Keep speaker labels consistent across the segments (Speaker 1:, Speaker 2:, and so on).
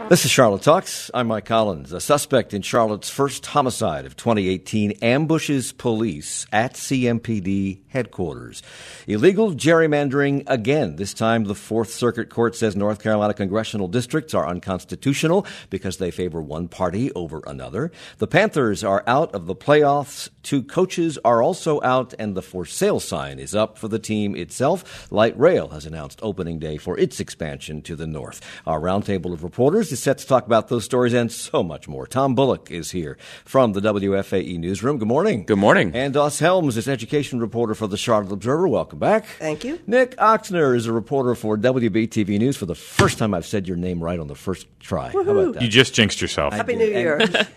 Speaker 1: This is Charlotte Talks. I'm Mike Collins. A suspect in Charlotte's first homicide of 2018 ambushes police at CMPD headquarters. Illegal gerrymandering again. This time the Fourth Circuit Court says North Carolina congressional districts are unconstitutional because they favor one party over another. The Panthers are out of the playoffs. 2 coaches are also out, and the for sale sign is up for the team itself. Light Rail has announced opening day for its expansion to the north. Our roundtable of reporters is set to talk about those stories and so much more. Tom Bullock is here from the WFAE newsroom. Good morning.
Speaker 2: Good morning.
Speaker 1: And Doss Helms is education reporter for the Charlotte Observer. Welcome back.
Speaker 3: Thank you. Nick
Speaker 1: Oxner is a reporter for WBTV News. For the first time I've said your name right on the first try.
Speaker 3: Woo-hoo.
Speaker 1: How about that?
Speaker 2: You just jinxed yourself.
Speaker 3: Happy New Year.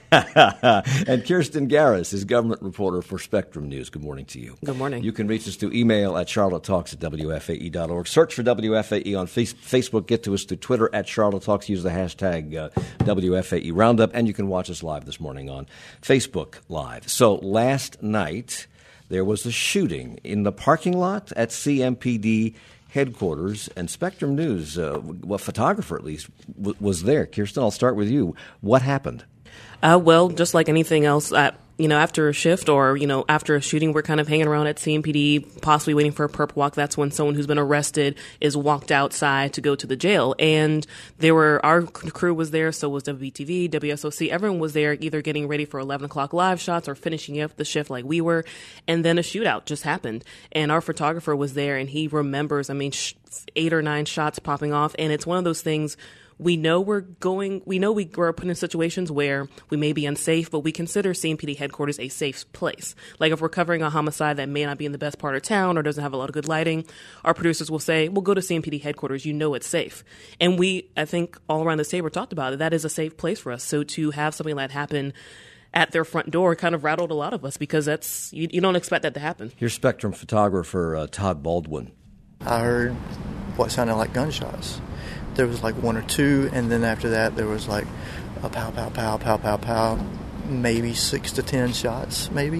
Speaker 1: And Kirsten Garris is government reporter for Spectrum News. Good morning to you.
Speaker 4: Good morning.
Speaker 1: You can reach us through email at charlottetalks@wfae.org. Search for WFAE on Facebook. Get to us through Twitter at Charlotte Talks. Use the hashtag WFAE Roundup. And you can watch us live this morning on Facebook Live. So last night there was a shooting in the parking lot at CMPD headquarters, and Spectrum News, a photographer at least, was there. Kirsten, I'll start with you. What happened?
Speaker 4: Well, just like anything else, after a shift or, after a shooting, we're kind of hanging around at CMPD, possibly waiting for a perp walk. That's when someone who's been arrested is walked outside to go to the jail. And our crew was there, so was WBTV, WSOC. Everyone was there either getting ready for 11 o'clock live shots or finishing up the shift like we were. And then a shootout just happened. And our photographer was there, and he remembers, 8 or 9 shots popping off. And it's one of those things. We know we're put in situations where we may be unsafe, but we consider CMPD headquarters a safe place. Like if we're covering a homicide that may not be in the best part of town or doesn't have a lot of good lighting, our producers will say, we'll go to CMPD headquarters. You know it's safe. And I think all around this table talked about it. That is a safe place for us. So to have something like that happen at their front door kind of rattled a lot of us because you don't expect that to happen.
Speaker 1: Here's Spectrum photographer Todd Baldwin.
Speaker 5: I heard what sounded like gunshots. There was like 1 or 2, and then after that there was like a pow, pow, pow, pow, pow, pow, maybe 6 to 10 shots, maybe.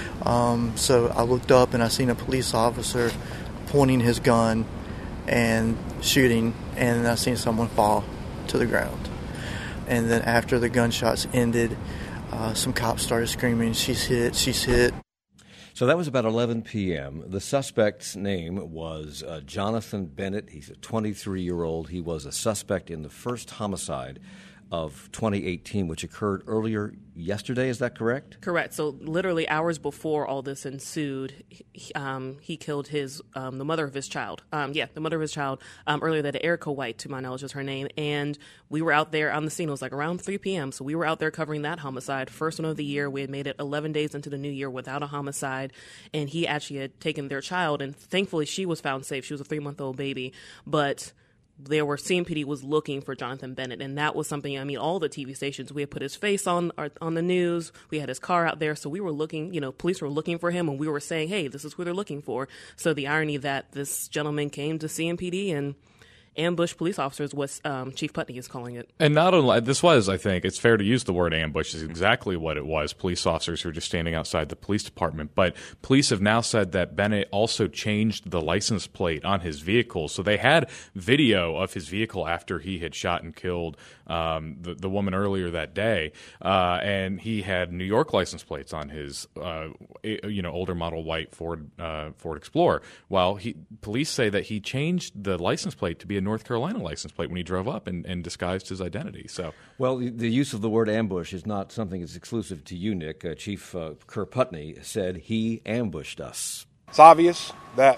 Speaker 5: So I looked up and I seen a police officer pointing his gun and shooting, and I seen someone fall to the ground. And then after the gunshots ended, some cops started screaming, she's hit, she's hit.
Speaker 1: So that was about 11 p.m. The suspect's name was Jonathan Bennett. He's a 23-year-old. He was a suspect in the first homicide of 2018, which occurred earlier yesterday. Is that correct?
Speaker 4: Correct. So literally hours before all this ensued, he killed the mother of his child. The mother of his child. Earlier that day, Erica White, to my knowledge, is her name. And we were out there on the scene. It was like around 3 p.m. So we were out there covering that homicide. First one of the year. We had made it 11 days into the new year without a homicide. And he actually had taken their child. And thankfully, she was found safe. She was a 3-month-old baby. But CMPD was looking for Jonathan Bennett, and that was something, all the TV stations, we had put his face on the news, we had his car out there, so we were looking, police were looking for him, and we were saying, hey, this is who they're looking for. So the irony that this gentleman came to CMPD and ambush police officers, what Chief Putney is calling it.
Speaker 2: And not only, this was, I think, it's fair to use the word ambush, is exactly what it was, police officers who were just standing outside the police department. But police have now said that Bennett also changed the license plate on his vehicle. So they had video of his vehicle after he had shot and killed the woman earlier that day. And he had New York license plates on his, older model white Ford Explorer. While police say that he changed the license plate to be a North Carolina license plate when he drove up and disguised his identity. So,
Speaker 1: well, the use of the word ambush is not something that's exclusive to you, Nick. Chief Kerr Putney said he ambushed us.
Speaker 6: It's obvious that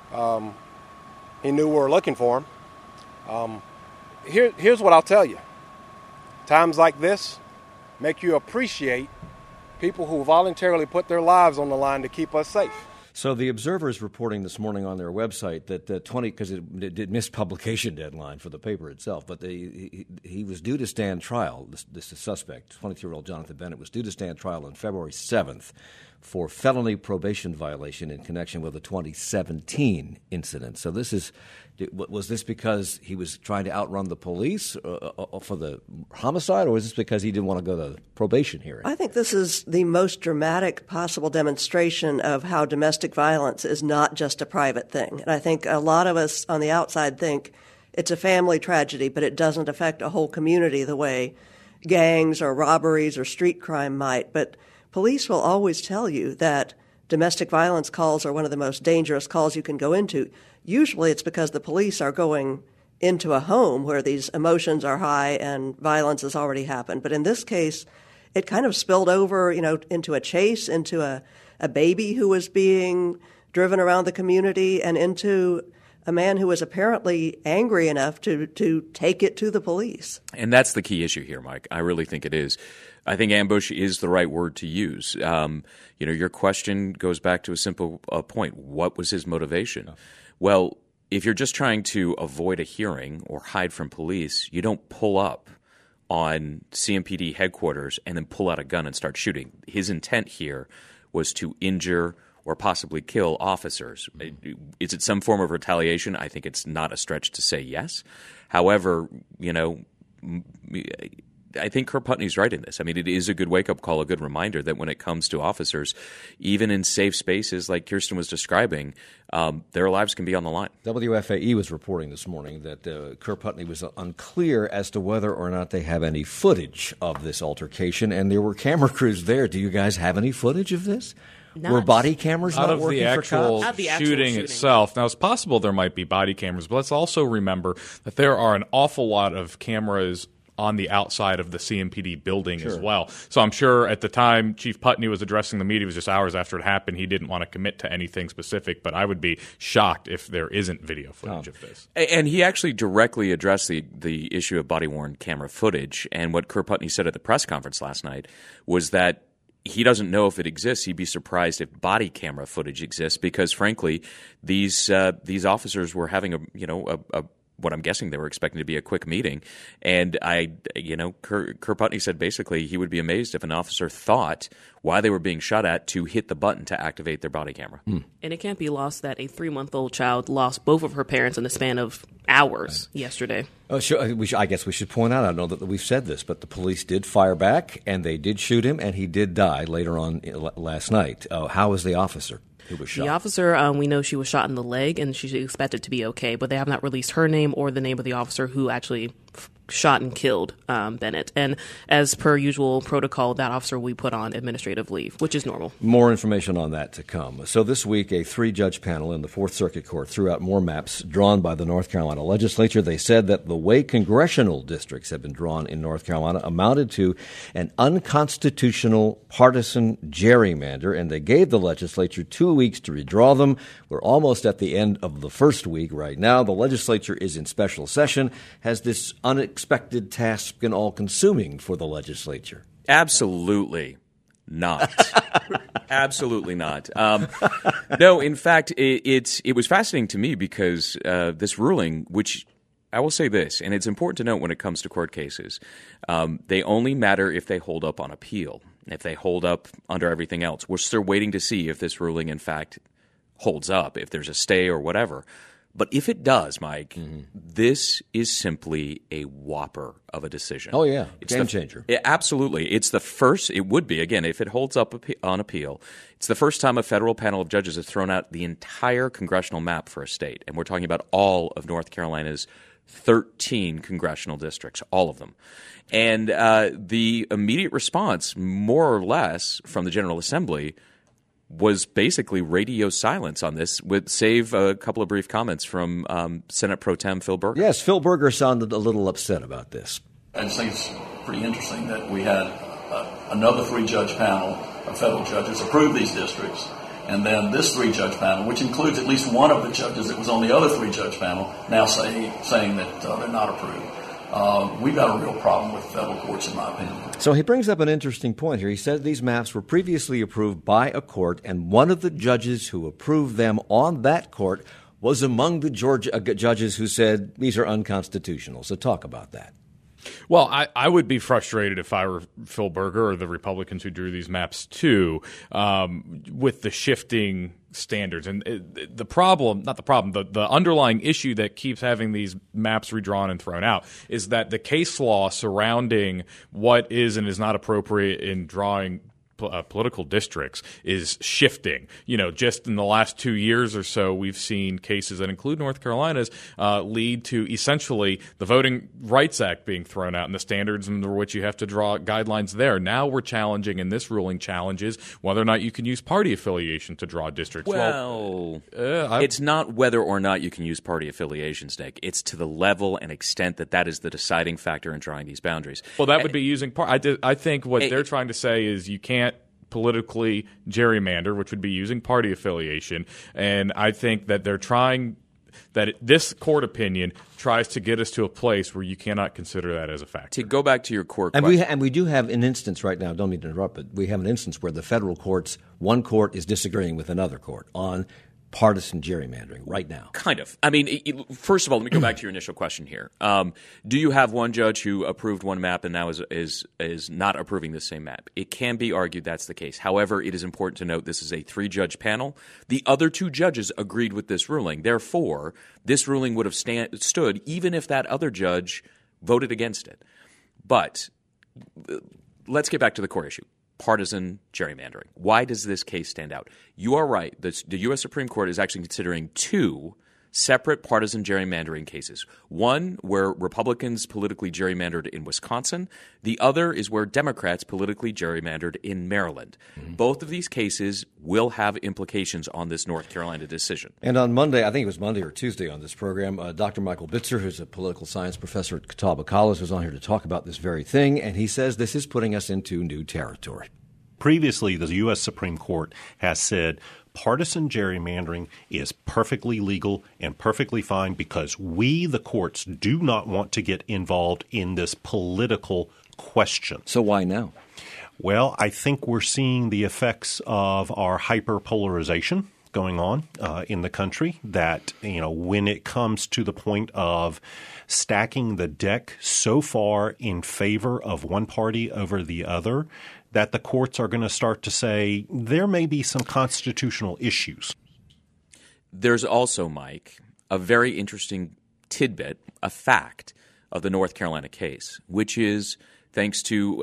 Speaker 6: he knew we were looking for him. Here's what I'll tell you. Times like this make you appreciate people who voluntarily put their lives on the line to keep us safe.
Speaker 1: So the Observer is reporting this morning on their website that because it missed publication deadline for the paper itself, but he was due to stand trial, this suspect, 22-year-old Jonathan Bennett, was due to stand trial on February 7th for felony probation violation in connection with a 2017 incident. So was this because he was trying to outrun the police for the homicide, or was this because he didn't want to go to the probation hearing?
Speaker 3: I think this is the most dramatic possible demonstration of how domestic violence is not just a private thing. And I think a lot of us on the outside think, it's a family tragedy, but it doesn't affect a whole community the way gangs or robberies or street crime might. But police will always tell you that domestic violence calls are one of the most dangerous calls you can go into. Usually it's because the police are going into a home where these emotions are high and violence has already happened. But in this case, it kind of spilled over, into a chase, into a baby who was being driven around the community, and into a man who was apparently angry enough to take it to the police.
Speaker 7: And that's the key issue here, Mike. I really think it is. I think ambush is the right word to use. Your question goes back to a simple point. What was his motivation? Oh. Well, if you're just trying to avoid a hearing or hide from police, you don't pull up on CMPD headquarters and then pull out a gun and start shooting. His intent here was to injure or possibly kill officers. Is it some form of retaliation? I think it's not a stretch to say yes. However, I think Kurt Putney's right in this. I mean, it is a good wake-up call, a good reminder that when it comes to officers, even in safe spaces like Kirsten was describing, their lives can be on the line.
Speaker 1: WFAE was reporting this morning that Kurt Putney was unclear as to whether or not they have any footage of this altercation, and there were camera crews there. Do you guys have any footage of this? Were body cameras not working for cops?
Speaker 2: Out of the actual shooting itself. Now, it's possible there might be body cameras, but let's also remember that there are an awful lot of cameras on the outside of the CMPD building as well. So I'm sure at the time Chief Putney was addressing the media, it was just hours after it happened, he didn't want to commit to anything specific, but I would be shocked if there isn't video footage of this.
Speaker 7: And he actually directly addressed the issue of body-worn camera footage, and what Kurt Putney said at the press conference last night was that he doesn't know if it exists. He'd be surprised if body camera footage exists because, frankly, these officers were having a what I'm guessing they were expecting to be a quick meeting. And Kurt Putney said basically he would be amazed if an officer thought while they were being shot at to hit the button to activate their body camera.
Speaker 4: And it can't be lost that a 3-month-old child lost both of her parents in the span of hours yesterday.
Speaker 1: I guess we should point out, I know that we've said this, but the police did fire back and they did shoot him and he did die later on last night. How was the officer who was shot?
Speaker 4: The officer, we know she was shot in the leg and she's expected to be okay, but they have not released her name or the name of the officer who actually shot and killed Bennett. And as per usual protocol, that officer will be put on administrative leave, which is normal.
Speaker 1: More information on that to come. So this week, a 3-judge panel in the Fourth Circuit Court threw out more maps drawn by the North Carolina legislature. They said that the way congressional districts have been drawn in North Carolina amounted to an unconstitutional partisan gerrymander, and they gave the legislature 2 weeks to redraw them. We're almost at the end of the first week right now. The legislature is in special session. Has this unexpected task been all-consuming for the legislature?
Speaker 7: Absolutely not. Absolutely not. No, in fact, it was fascinating to me because this ruling, which I will say this, and it's important to note when it comes to court cases, they only matter if they hold up on appeal. If they hold up under everything else. We're still waiting to see if this ruling, in fact, holds up, if there's a stay or whatever. But if it does, Mike, this is simply a whopper of a decision.
Speaker 1: Oh, yeah. Game changer.
Speaker 7: Absolutely. It's the first, it would be, again, if it holds up on appeal, it's the first time a federal panel of judges has thrown out the entire congressional map for a state. And we're talking about all of North Carolina's 13 congressional districts, all of them. And the immediate response, more or less, from the General Assembly was basically radio silence on this, save a couple of brief comments from Senate Pro Tem Phil Berger.
Speaker 1: Yes, Phil Berger sounded a little upset about this.
Speaker 8: I just think it's pretty interesting that we had another 3-judge panel of federal judges approve these districts, and then this 3-judge panel, which includes at least one of the judges that was on the other 3-judge panel, now saying that they're not approved. We've got a real problem with federal courts, in my opinion.
Speaker 1: So he brings up an interesting point here. He said these maps were previously approved by a court, and one of the judges who approved them on that court was among the Georgia judges who said these are unconstitutional. So talk about that.
Speaker 2: Well, I would be frustrated if I were Phil Berger or the Republicans who drew these maps too, with the shifting standards. And the underlying issue that keeps having these maps redrawn and thrown out is that the case law surrounding what is and is not appropriate in drawing political districts is shifting. Just in the last 2 years or so, we've seen cases that include North Carolina's lead to essentially the Voting Rights Act being thrown out and the standards under which you have to draw guidelines there. Now we're challenging, and this ruling challenges whether or not you can use party affiliation to draw districts.
Speaker 7: It's not whether or not you can use party affiliations, Nick. It's to the level and extent that is the deciding factor in drawing these boundaries.
Speaker 2: Well, that would be using I think what they're trying to say is you can't politically gerrymander, which would be using party affiliation. And I think that they're trying that this court opinion tries to get us to a place where you cannot consider that as a factor.
Speaker 7: To go back to your court question.
Speaker 1: And we do have an instance right now, don't mean to interrupt, but we have an instance where the federal courts, one court is disagreeing with another court on partisan gerrymandering right now.
Speaker 7: Kind of. I mean, first of all, let me go back to your initial question here. Do you have one judge who approved one map and now is not approving the same map? It can be argued that's the case. However, it is important to note this is a 3-judge panel. The other 2 judges agreed with this ruling. Therefore, this ruling would have stood even if that other judge voted against it. But let's get back to the core issue. Partisan gerrymandering. Why does this case stand out? You are right. The U.S. Supreme Court is actually considering 2 separate partisan gerrymandering cases. One where Republicans politically gerrymandered in Wisconsin. The other is where Democrats politically gerrymandered in Maryland. Mm-hmm. Both of these cases will have implications on this North Carolina decision.
Speaker 1: And on Monday, I think it was Monday or Tuesday on this program, Dr. Michael Bitzer, who's a political science professor at Catawba College, was on here to talk about this very thing, and he says this is putting us into new territory.
Speaker 9: Previously, the U.S. Supreme Court has said partisan gerrymandering is perfectly legal and perfectly fine because we, the courts, do not want to get involved in this political question.
Speaker 1: So why now?
Speaker 9: Well, I think we're seeing the effects of our hyperpolarization going on in the country, that, when it comes to the point of stacking the deck so far in favor of one party over the other, that the courts are going to start to say there may be some constitutional issues.
Speaker 7: There's also, Mike, a very interesting tidbit, a fact of the North Carolina case, which is thanks to,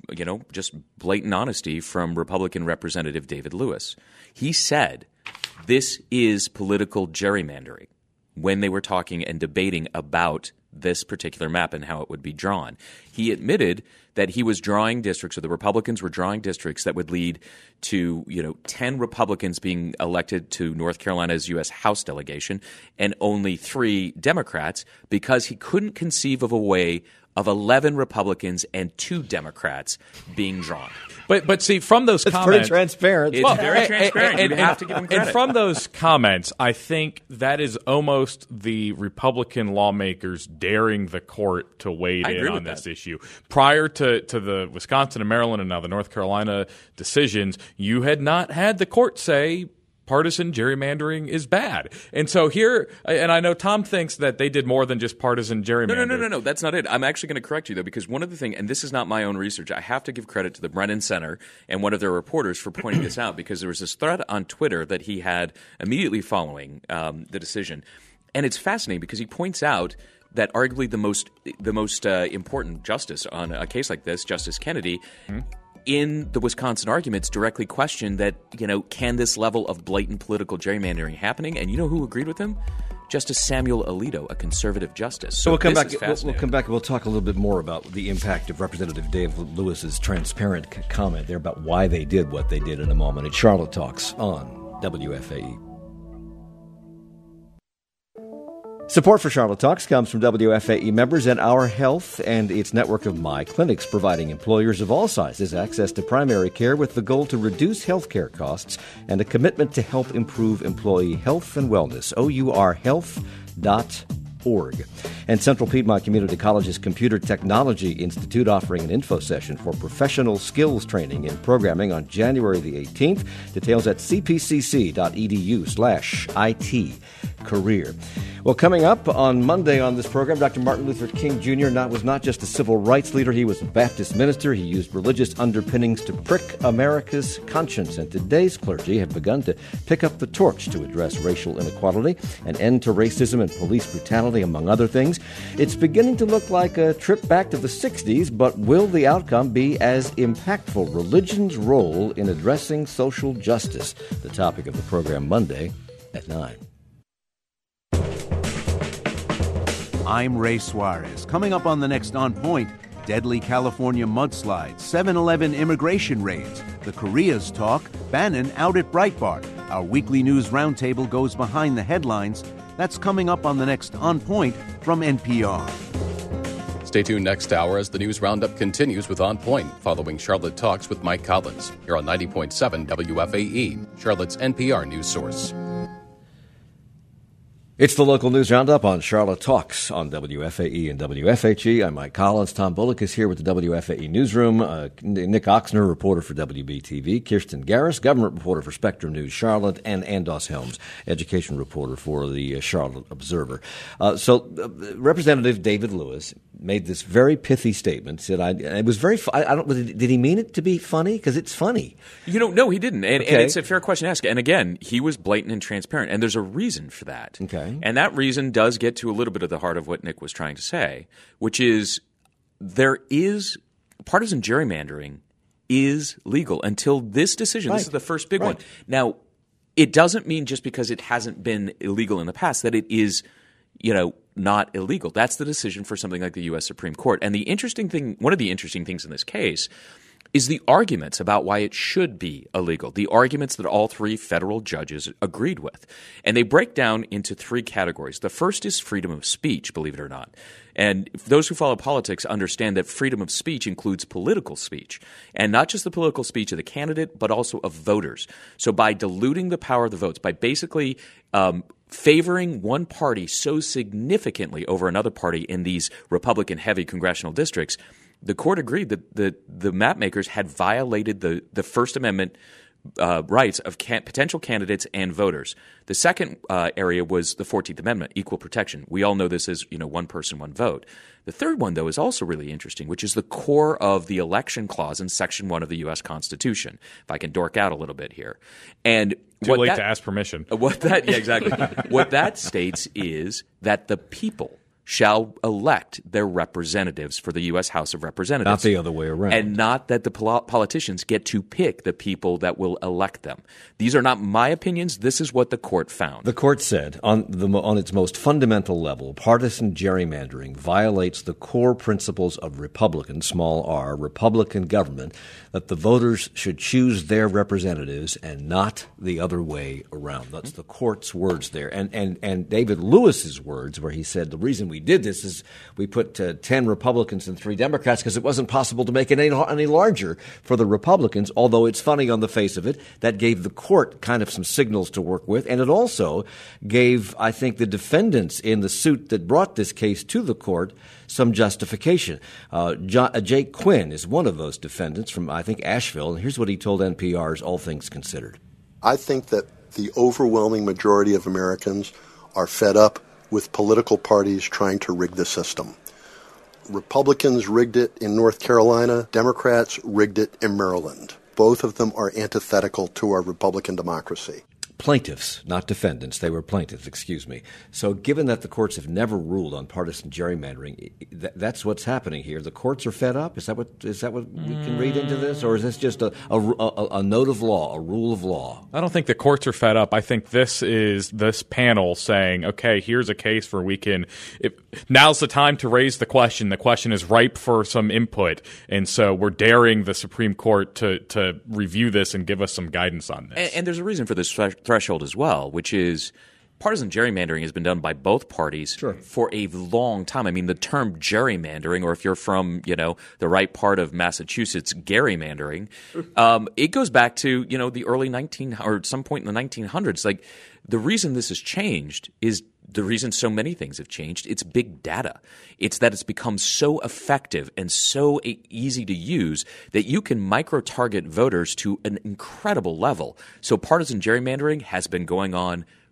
Speaker 7: just blatant honesty from Republican Representative David Lewis. He said this is political gerrymandering when they were talking and debating about this particular map and how it would be drawn. He admitted that he was drawing districts, or the Republicans were drawing districts that would lead to, 10 Republicans being elected to North Carolina's U.S. House delegation and only 3 Democrats, because he couldn't conceive of a way of 11 Republicans and 2 Democrats being drawn.
Speaker 2: But see, from those comments,
Speaker 1: pretty transparent.
Speaker 7: It's very transparent. You have to give him credit.
Speaker 2: And from those comments, I think that is almost the Republican lawmakers daring the court to wade in on this issue. Prior to the Wisconsin and Maryland and now the North Carolina decisions, you had not had the court say partisan gerrymandering is bad. And so here, and I know Tom thinks that they did more than just partisan gerrymandering.
Speaker 7: No, that's not it. I'm actually going to correct you, though, because one of the things, and this is not my own research, I have to give credit to the Brennan Center and one of their reporters for pointing this out, because there was this thread on Twitter that he had immediately following the decision. And it's fascinating because he points out that arguably the most important justice on a case like this, Justice Kennedy, in the Wisconsin arguments directly questioned that, can this level of blatant political gerrymandering happening? And you know who agreed with him? Justice Samuel Alito, a conservative justice.
Speaker 1: So we'll come back. We'll come back and we'll talk a little bit more about the impact of Representative Dave Lewis's transparent comment there about why they did what they did in a moment. It's Charlotte Talks on WFAE. Support for Charlotte Talks comes from WFAE members and Our Health and its network of My Clinics, providing employers of all sizes access to primary care with the goal to reduce health care costs and a commitment to help improve employee health and wellness. OURhealth.org. And Central Piedmont Community College's Computer Technology Institute offering an info session for professional skills training in programming on January the 18th. Details at cpcc.edu/IT career. Well, coming up on Monday on this program, Dr. Martin Luther King Jr. was not just a civil rights leader. He was a Baptist minister. He used religious underpinnings to prick America's conscience. And today's clergy have begun to pick up the torch to address racial inequality, an end to racism and police brutality, among other things. It's beginning to look like a trip back to the 60s, but will the outcome be as impactful? Religion's role in addressing social justice. The topic of the program Monday at 9.
Speaker 10: I'm Ray Suarez. Coming up on the next On Point, deadly California mudslides, 7-Eleven immigration raids, the Koreas talk, Bannon out at Breitbart. Our weekly news roundtable goes behind the headlines. That's coming up on the next On Point from NPR.
Speaker 11: Stay tuned next hour as the news roundup continues with On Point, following Charlotte Talks with Mike Collins, here on 90.7 WFAE, Charlotte's NPR news source.
Speaker 1: It's the local news roundup on Charlotte Talks on WFAE and WFHE. I'm Mike Collins. Tom Bullock is here with the WFAE newsroom. Nick Oxner, reporter for WBTV. Kirsten Garris, government reporter for Spectrum News Charlotte. And Andos Helms, education reporter for the Charlotte Observer. Representative David Lewis made this very pithy statement. Said, it was very. Did he mean it to be funny? Because it's funny.
Speaker 7: No, he didn't. And it's a fair question to ask. And again, he was blatant and transparent, and there's a reason for that.
Speaker 1: Okay.
Speaker 7: And that reason does get to a little bit of the heart of what Nick was trying to say, which is there is partisan gerrymandering is legal until this decision. Right. This is the first big one. Now, it doesn't mean just because it hasn't been illegal in the past that it is, not illegal. That's the decision for something like the U.S. Supreme Court. And the interesting thing, one of the interesting things in this case is the arguments about why it should be illegal, the arguments that all three federal judges agreed with. And they break down into three categories. The first is freedom of speech, believe it or not. And those who follow politics understand that freedom of speech includes political speech, and not just the political speech of the candidate, but also of voters. So by diluting the power of the votes, by basically favoring one party so significantly over another party in these Republican-heavy congressional districts, the court agreed that the map makers had violated the First Amendment rights of potential candidates and voters. The second area was the 14th Amendment, equal protection. We all know this as one person, one vote. The third one, though, is also really interesting, which is the core of the election clause in Section 1 of the U.S. Constitution, if I can dork out a little bit here. And
Speaker 2: Too late to ask permission.
Speaker 7: Exactly. What that states is that the people shall elect their representatives for the U.S. House of Representatives.
Speaker 1: Not the other way around.
Speaker 7: And not that the politicians get to pick the people that will elect them. These are not my opinions. This is what the court found.
Speaker 1: The court said, on its most fundamental level, partisan gerrymandering violates the core principles of Republican, small r, Republican government, that the voters should choose their representatives and not the other way around. That's the court's words there. And David Lewis's words, where he said the reason we did this is we put 10 Republicans and 3 Democrats because it wasn't possible to make it any larger for the Republicans, although it's funny on the face of it. That gave the court kind of some signals to work with, and it also gave, I think, the defendants in the suit that brought this case to the court some justification. Jake Quinn is one of those defendants from, I think, Asheville, and here's what he told NPR's All Things Considered.
Speaker 12: I think that the overwhelming majority of Americans are fed up with political parties trying to rig the system. Republicans rigged it in North Carolina. Democrats rigged it in Maryland. Both of them are antithetical to our Republican democracy.
Speaker 1: Plaintiffs, not defendants. They were plaintiffs, excuse me. So given that the courts have never ruled on partisan gerrymandering, that's what's happening here. The courts are fed up? Is that what we can read into this? Or is this just a note of law, a rule of law?
Speaker 2: I don't think the courts are fed up. I think this is this panel saying, okay, here's a case where we can – now's the time to raise the question. The question is ripe for some input. And so we're daring the Supreme Court to review this and give us some guidance on this.
Speaker 7: And there's a reason for this threshold as well, which is partisan gerrymandering has been done by both parties for a long time. I mean, the term gerrymandering, or if you're from, the right part of Massachusetts, gerrymandering, it goes back to, the early or some point in the 1900s. Like, the reason this has changed is the reason so many things have changed. It's big data. It's that it's become so effective and so easy to use that you can micro-target voters to an incredible level. So partisan gerrymandering has been going on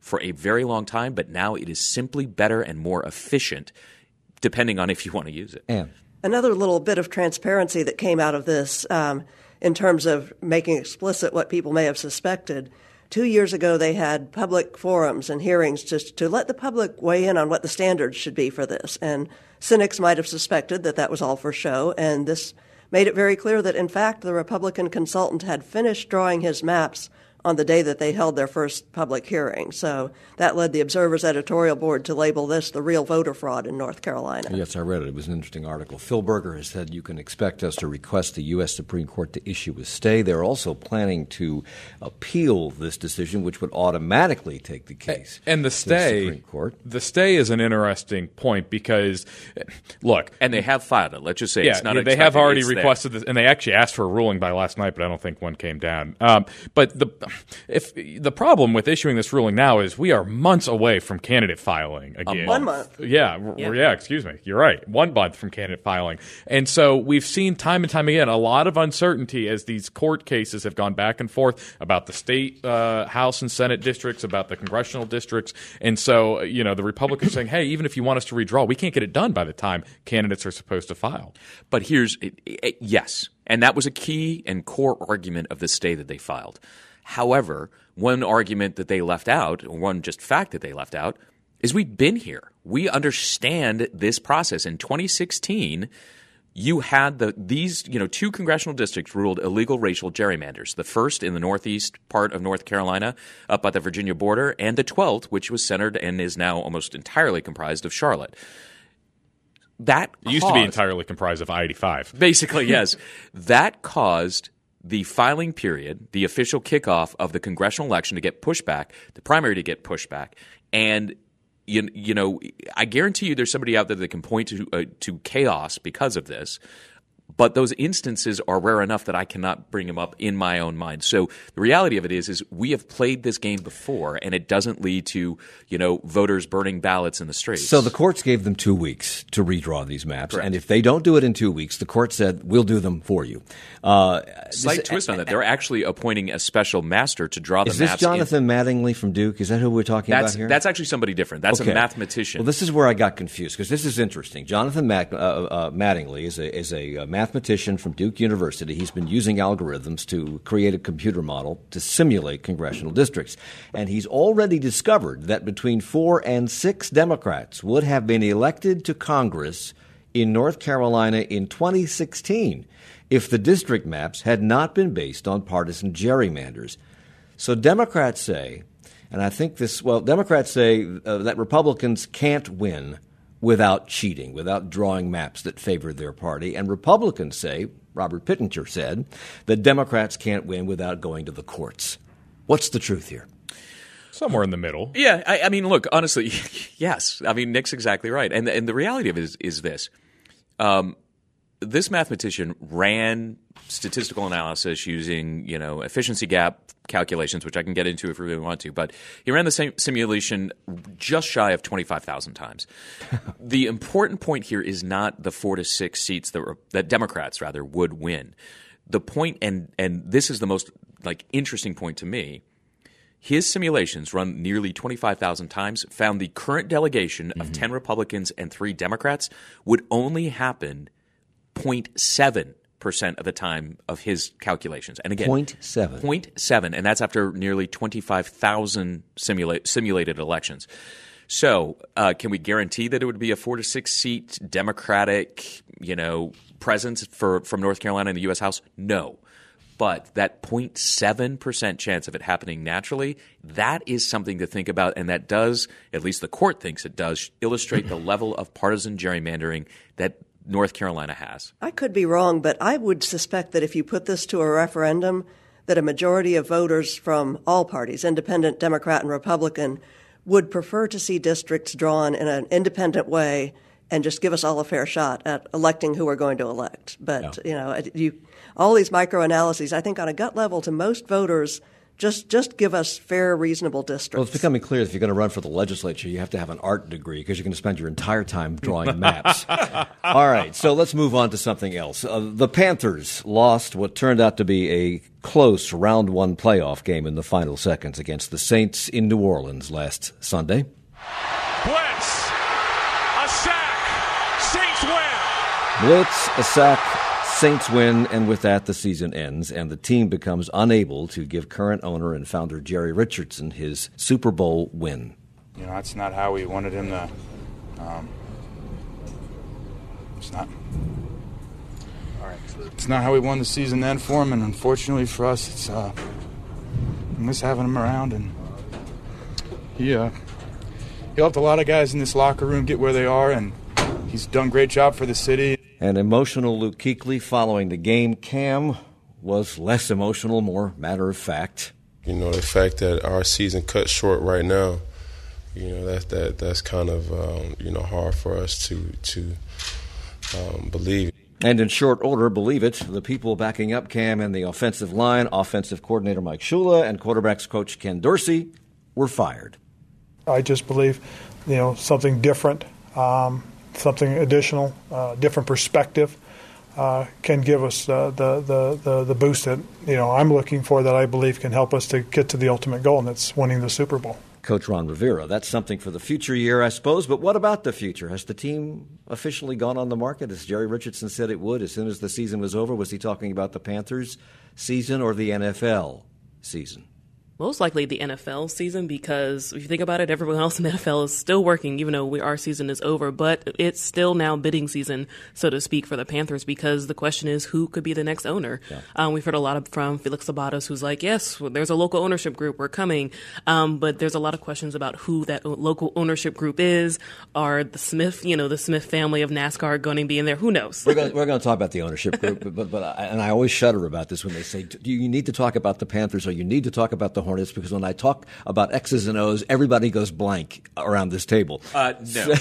Speaker 7: for a very long time, but now it is simply better and more efficient, depending on if you want to use it.
Speaker 1: And
Speaker 3: another little bit of transparency that came out of this in terms of making explicit what people may have suspected. 2 years ago, they had public forums and hearings just to let the public weigh in on what the standards should be for this. And cynics might have suspected that that was all for show, and this made it very clear that, in fact, the Republican consultant had finished drawing his maps on the day that they held their first public hearing. So that led the Observer's editorial board to label this the real voter fraud in North Carolina.
Speaker 1: Yes, I read it. It was an interesting article. Phil Berger has said you can expect us to request the U.S. Supreme Court to issue a stay. They're also planning to appeal this decision, which would automatically take the case
Speaker 2: and the stay,
Speaker 1: to the Supreme Court.
Speaker 2: The stay is an interesting point because, look.
Speaker 7: And they have filed it. Let's just say it's not
Speaker 2: they have already requested this, and they actually asked for a ruling by last night, but I don't think one came down. But if the problem with issuing this ruling now is we are months away from candidate filing again.
Speaker 3: 1 month.
Speaker 2: Yeah, excuse me. You're right. 1 month from candidate filing. And so we've seen time and time again a lot of uncertainty as these court cases have gone back and forth about the state House and Senate districts, about the congressional districts. And so, the Republicans are saying, hey, even if you want us to redraw, we can't get it done by the time candidates are supposed to file.
Speaker 7: But yes. And that was a key and core argument of the stay that they filed. However, one argument that they left out, or one just fact that they left out, is we've been here. We understand this process. In 2016, you had these 2 congressional districts ruled illegal racial gerrymanders. The first in the northeast part of North Carolina, up by the Virginia border, and the 12th, which was centered and is now almost entirely comprised of Charlotte. That
Speaker 2: used to be entirely comprised of I-85.
Speaker 7: Basically, yes. That caused the filing period, the official kickoff of the congressional election to get pushed back, the primary to get pushed back. And, I guarantee you there's somebody out there that can point to chaos because of this. But those instances are rare enough that I cannot bring them up in my own mind. So the reality of it is we have played this game before, and it doesn't lead to, voters burning ballots in the streets.
Speaker 1: So the courts gave them 2 weeks to redraw these maps.
Speaker 7: Correct.
Speaker 1: And if they don't do it in 2 weeks, the court said, we'll do them for you.
Speaker 7: Slight twist on that. They're actually appointing a special master to draw the maps.
Speaker 1: Is this Jonathan Mattingly from Duke? Is that who we're talking about here?
Speaker 7: That's actually somebody different. That's a mathematician.
Speaker 1: Well, this is where I got confused because this is interesting. Jonathan Mattingly is a mathematician from Duke University. He's been using algorithms to create a computer model to simulate congressional districts. And he's already discovered that between 4 and 6 Democrats would have been elected to Congress in North Carolina in 2016 if the district maps had not been based on partisan gerrymanders. So Democrats say, and I think Democrats say that Republicans can't win without cheating, without drawing maps that favor their party. And Republicans say, Robert Pittenger said, that Democrats can't win without going to the courts. What's the truth here?
Speaker 2: Somewhere in the middle.
Speaker 7: Yeah, I mean, look, honestly, yes. I mean, Nick's exactly right. And the reality of it is this. This mathematician ran statistical analysis using, efficiency gap calculations, which I can get into if we really want to. But he ran the same simulation just shy of 25,000 times. The important point here is not the 4 to 6 seats that Democrats would win. The point, and this is the most interesting point to me. His simulations, run nearly 25,000 times, found the current delegation of 10 Republicans and 3 Democrats would only happen 0.7% of the time of his calculations. And again, 0.7, and that's after nearly 25,000 simulated elections. So, can we guarantee that it would be a 4 to 6 seat Democratic, presence from North Carolina in the U.S. House? No. But that 0.7% chance of it happening naturally, that is something to think about, and that does, at least the court thinks it does, illustrate the level of partisan gerrymandering that North Carolina has.
Speaker 3: I could be wrong, but I would suspect that if you put this to a referendum, that a majority of voters from all parties, Independent, Democrat, and Republican, would prefer to see districts drawn in an independent way and just give us all a fair shot at electing who we're going to elect. But, all these microanalyses, I think on a gut level to most voters, Just give us fair, reasonable districts.
Speaker 1: Well, it's becoming clear that if you're going to run for the legislature, you have to have an art degree because you're going to spend your entire time drawing maps. All right, so let's move on to something else. The Panthers lost what turned out to be a close round one playoff game in the final seconds against the Saints in New Orleans last Sunday.
Speaker 13: Blitz, a sack, Saints win.
Speaker 1: Blitz, a sack, Saints win, and with that, the season ends, and the team becomes unable to give current owner and founder Jerry Richardson his Super Bowl win.
Speaker 14: You know, that's not how we wanted him to. It's not how we won the season then for him, and unfortunately for us, it's we miss having him around. And he helped a lot of guys in this locker room get where they are, and he's done a great job for the city.
Speaker 1: An emotional Luke Kuechly following the game. Cam was less emotional, more matter of fact.
Speaker 15: You know, the fact that our season cut short right now, you know, that's kind of hard for us to believe.
Speaker 1: And in short order, believe it, the people backing up Cam and the offensive line, offensive coordinator Mike Shula and quarterbacks coach Ken Dorsey, were fired.
Speaker 16: I just believe, something different. Something additional, different perspective, can give us the boost that I'm looking for, that I believe can help us to get to the ultimate goal, and that's winning the Super Bowl.
Speaker 1: Coach Ron Rivera, that's something for the future year, I suppose. But what about the future? Has the team officially gone on the market, as Jerry Richardson said it would as soon as the season was over? Was he talking about the Panthers season or the NFL season?
Speaker 4: Most likely the NFL season, because if you think about it, everyone else in the NFL is still working, even though our season is over. But it's still now bidding season, so to speak, for the Panthers, because the question is who could be the next owner. Yeah. We've heard a lot from Felix Sabatos, who's like, yes, there's a local ownership group, we're coming. But there's a lot of questions about who that local ownership group is. Are the Smith, the Smith family of NASCAR going to be in there? Who knows?
Speaker 1: We're going to talk about the ownership group, but I always shudder about this when they say, do you need to talk about the Panthers or you need to talk about the Hornets? Because when I talk about X's and O's, everybody goes blank around this table.
Speaker 7: No.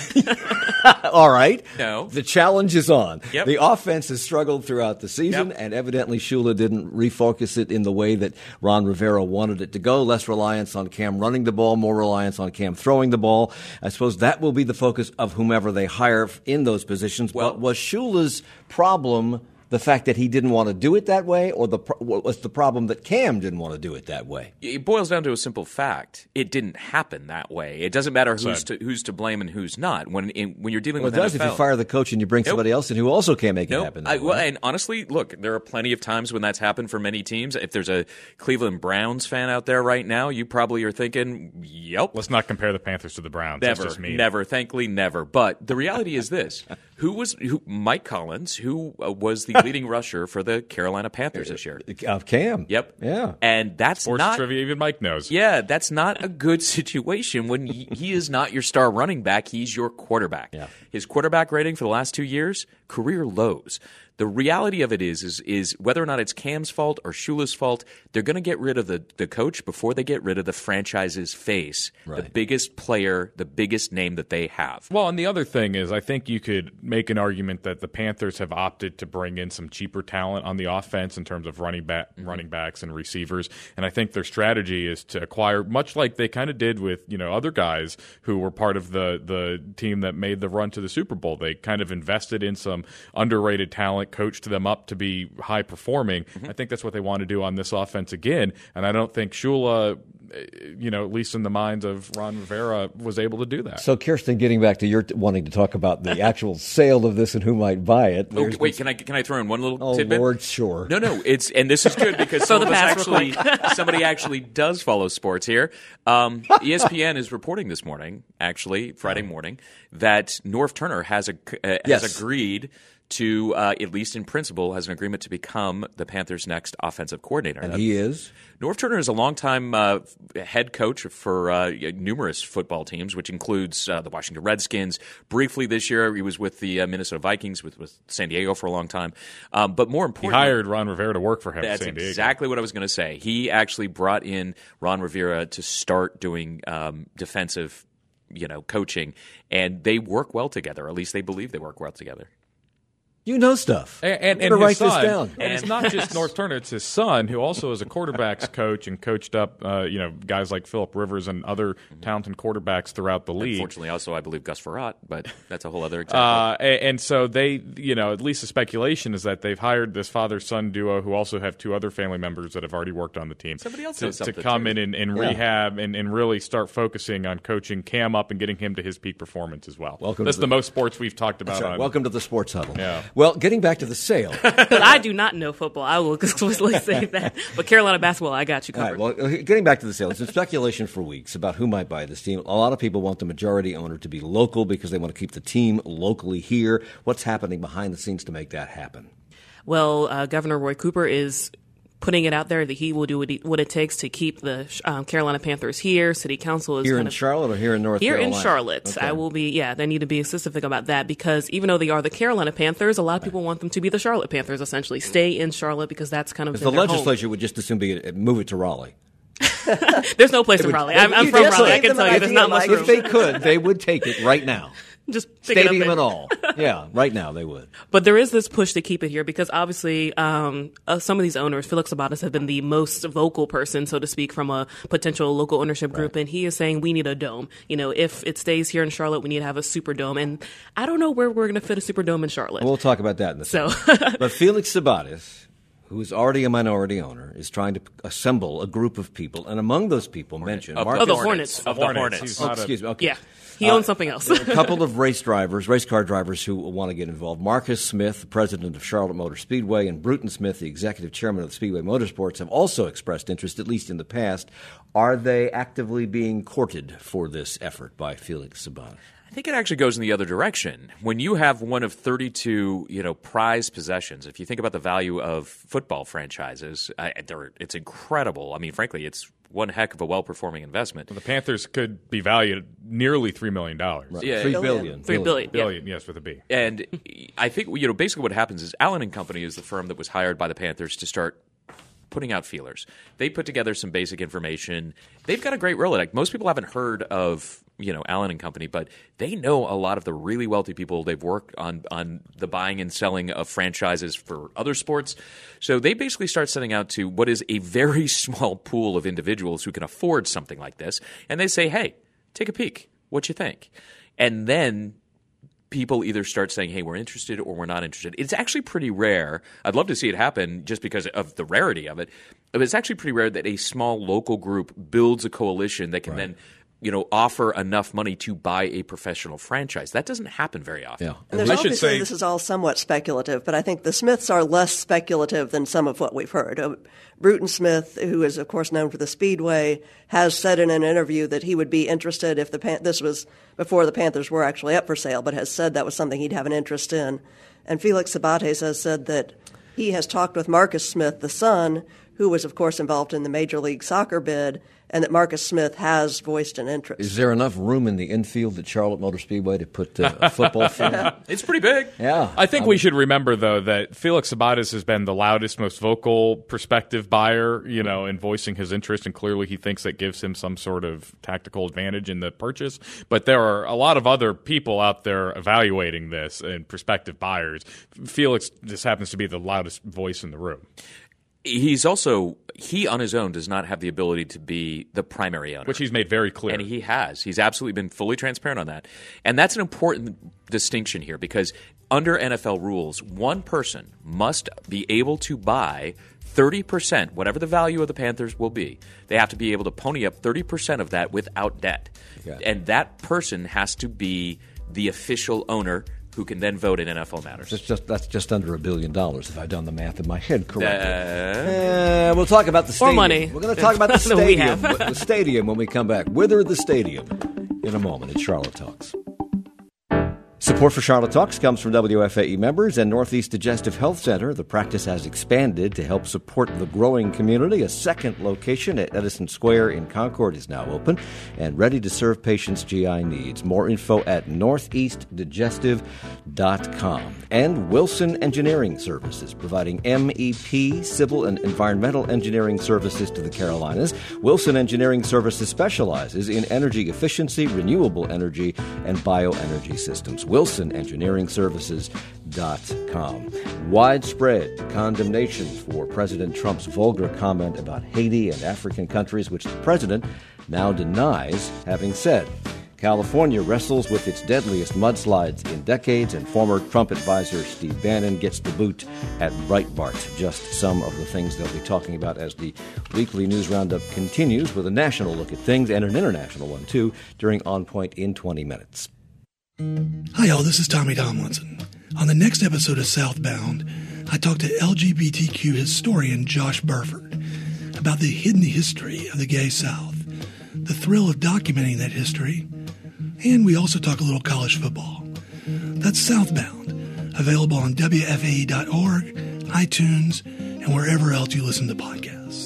Speaker 1: All right.
Speaker 7: No.
Speaker 1: The challenge is on.
Speaker 7: Yep.
Speaker 1: The offense has struggled throughout the season, and evidently Shula didn't refocus it in the way that Ron Rivera wanted it to go. Less reliance on Cam running the ball, more reliance on Cam throwing the ball. I suppose that will be the focus of whomever they hire in those positions.
Speaker 7: Well,
Speaker 1: but was Shula's problem the fact that he didn't want to do it that way, or was the problem that Cam didn't want to do it that way?
Speaker 7: It boils down to a simple fact. It didn't happen that way. It doesn't matter who's to blame and who's not. When you're dealing with
Speaker 1: NFL. Well, it does if you fire the coach and you bring somebody else in who also can't make it happen that way.
Speaker 7: Well, and honestly, look, there are plenty of times when that's happened for many teams. If there's a Cleveland Browns fan out there right now, you probably are thinking, yep.
Speaker 2: Let's not compare the Panthers to the Browns.
Speaker 7: Never,
Speaker 2: that's just mean.
Speaker 7: Never, thankfully, never. But the reality is this. Mike Collins, who was the leading rusher for the Carolina Panthers this year.
Speaker 1: Cam.
Speaker 7: Yep.
Speaker 1: Yeah.
Speaker 7: And that's
Speaker 2: Sports
Speaker 7: not
Speaker 2: trivia, even Mike knows.
Speaker 7: Yeah, that's not a good situation when he is not your star running back. He's your quarterback.
Speaker 1: Yeah.
Speaker 7: His quarterback rating for the last 2 years, career lows. The reality of it is whether or not it's Cam's fault or Shula's fault, they're going to get rid of the coach before they get rid of the franchise's face,
Speaker 1: right.
Speaker 7: The biggest player, the biggest name that they have.
Speaker 2: Well, and the other thing is I think you could make an argument that the Panthers have opted to bring in some cheaper talent on the offense in terms of running backs and receivers, and I think their strategy is to acquire, much like they kind of did with other guys who were part of the team that made the run to the Super Bowl. They kind of invested in some underrated talent, coached them up to be high performing. I think that's what they want to do on this offense again, and I don't think Shula, at least in the minds of Ron Rivera, was able to do that.
Speaker 1: So, Kirsten, getting back to your wanting to talk about the actual sale of this and who might buy it.
Speaker 7: Okay, wait, can I throw in one little tidbit?
Speaker 1: Oh, Lord, sure.
Speaker 7: No, and this is good because somebody actually does follow sports here. ESPN is reporting this morning, actually Friday morning, that Norv Turner has agreed to, at least in principle, has an agreement to become the Panthers' next offensive coordinator.
Speaker 1: And he is?
Speaker 7: Norv Turner is a longtime head coach for numerous football teams, which includes the Washington Redskins. Briefly this year, he was with the Minnesota Vikings, with San Diego for a long time. But more importantly,
Speaker 2: he hired Ron Rivera to work for him at San Diego.
Speaker 7: That's exactly what I was going to say. He actually brought in Ron Rivera to start doing defensive coaching, and they work well together. At least they believe they work well together.
Speaker 1: You know stuff.
Speaker 2: And
Speaker 1: his
Speaker 2: write
Speaker 1: son,
Speaker 2: this down. And it's not just North Turner; it's his son, who also is a quarterbacks coach and coached up, guys like Phillip Rivers and other talented quarterbacks throughout the league.
Speaker 7: Unfortunately, also I believe Gus Frerotte, but that's a whole other example.
Speaker 2: And so they, at least the speculation is that they've hired this father-son duo who also have two other family members that have already worked on the team.
Speaker 7: Somebody else
Speaker 2: to come in and rehab and really start focusing on coaching Cam up and getting him to his peak performance as well. That's the most sports we've talked about.
Speaker 1: Right. Welcome to the Sports Huddle.
Speaker 2: Yeah.
Speaker 1: Well, getting back to the sale.
Speaker 4: I do not know football. I will explicitly say that. But Carolina basketball, I got you covered.
Speaker 1: All right, well, getting back to the sale, it's been speculation for weeks about who might buy this team. A lot of people want the majority owner to be local because they want to keep the team locally here. What's happening behind the scenes to make that happen?
Speaker 4: Well, Governor Roy Cooper is putting it out there that he will do what it takes to keep the Carolina Panthers here. City Council is
Speaker 1: here in Charlotte or here in North Carolina?
Speaker 4: Here in Charlotte. Okay. I will be, they need to be specific about that because even though they are the Carolina Panthers, a lot of people want them to be the Charlotte Panthers, essentially. Stay in Charlotte because that's kind of
Speaker 1: the legislature would just assume move it to Raleigh.
Speaker 4: There's no place in Raleigh. I'm from Raleigh. I can tell you there's not much room.
Speaker 1: If they could, they would take it right now.
Speaker 4: Just
Speaker 1: stadium and all. Yeah, right now they would.
Speaker 4: But there is this push to keep it here because obviously some of these owners, Felix Sabates, have been the most vocal person, so to speak, from a potential local ownership group. Right. And he is saying we need a dome. If it stays here in Charlotte, we need to have a super dome. And I don't know where we're going to fit a super dome in Charlotte.
Speaker 1: We'll talk about that in a second. But Felix Sabates, who is already a minority owner, is trying to assemble a group of people. And among those people mentioned
Speaker 4: the Hornets.
Speaker 7: Of the Hornets.
Speaker 1: Excuse me. Okay.
Speaker 4: Yeah. He owns something else.
Speaker 1: There are a couple of race car drivers who want to get involved. Marcus Smith, the president of Charlotte Motor Speedway, and Bruton Smith, the executive chairman of the Speedway Motorsports, have also expressed interest, at least in the past. Are they actively being courted for this effort by Felix Sabates?
Speaker 7: I think it actually goes in the other direction. When you have one of 32, prized possessions, if you think about the value of football franchises, it's incredible. I mean, frankly, it's one heck of a well-performing investment.
Speaker 2: Well, the Panthers could be valued at nearly $3 million.
Speaker 1: Right. Yeah, $3 billion.
Speaker 4: $3 billion.
Speaker 2: Billion, yes, with a B.
Speaker 7: And I think, basically what happens is Allen & Company is the firm that was hired by the Panthers to start putting out feelers. They put together some basic information. They've got a great Rolodex. Most people haven't heard of Allen & Company, but they know a lot of the really wealthy people. They've worked on the buying and selling of franchises for other sports. So they basically start sending out to what is a very small pool of individuals who can afford something like this. And they say, hey, take a peek. What you think? And then people either start saying, hey, we're interested or we're not interested. It's actually pretty rare. I'd love to see it happen just because of the rarity of it. But it's actually pretty rare that a small local group builds a coalition that can then offer enough money to buy a professional franchise. That doesn't happen very often.
Speaker 1: Yeah.
Speaker 3: And there's obviously this is all somewhat speculative, but I think the Smiths are less speculative than some of what we've heard. Bruton Smith, who is, of course, known for the Speedway, has said in an interview that he would be interested if this was before the Panthers were actually up for sale, but has said that was something he'd have an interest in. And Felix Sabates has said that he has talked with Marcus Smith, the son, who was, of course, involved in the Major League Soccer bid, and that Marcus Smith has voiced an interest.
Speaker 1: Is there enough room in the infield at Charlotte Motor Speedway to put a football field?
Speaker 7: It's pretty big.
Speaker 1: Yeah.
Speaker 2: I think we should remember, though, that Felix Sabates has been the loudest, most vocal prospective buyer, in voicing his interest, and clearly he thinks that gives him some sort of tactical advantage in the purchase. But there are a lot of other people out there evaluating this and prospective buyers. Felix just happens to be the loudest voice in the room.
Speaker 7: He's also – he on his own does not have the ability to be the primary owner.
Speaker 2: Which he's made very clear.
Speaker 7: And he has. He's absolutely been fully transparent on that. And that's an important distinction here because under NFL rules, one person must be able to buy 30%, whatever the value of the Panthers will be. They have to be able to pony up 30% of that without debt. Okay. And that person has to be the official owner who can then vote in NFL matters.
Speaker 1: That's just under $1 billion, if I've done the math in my head correctly. We'll talk about the stadium.
Speaker 4: More money.
Speaker 1: We're going to talk about the stadium. The stadium when we come back. Wither the stadium in a moment at Charlotte Talks. Support for Charlotte Talks comes from WFAE members and Northeast Digestive Health Center. The practice has expanded to help support the growing community. A second location at Edison Square in Concord is now open and ready to serve patients' GI needs. More info at northeastdigestive.com. And Wilson Engineering Services, providing MEP, civil and environmental engineering services to the Carolinas. Wilson Engineering Services specializes in energy efficiency, renewable energy, and bioenergy systems. Wilson WilsonEngineeringServices.com. Widespread condemnation for President Trump's vulgar comment about Haiti and African countries, which the president now denies having said. California wrestles with its deadliest mudslides in decades, and former Trump advisor Steve Bannon gets the boot at Breitbart. Just some of the things they'll be talking about as the weekly news roundup continues, with a national look at things and an international one, too, during On Point in 20 minutes.
Speaker 17: Hi, y'all. This is Tommy Tomlinson. On the next episode of Southbound, I talked to LGBTQ historian Josh Burford about the hidden history of the gay South, the thrill of documenting that history, and we also talk a little college football. That's Southbound, available on WFAE.org, iTunes, and wherever else you listen to podcasts.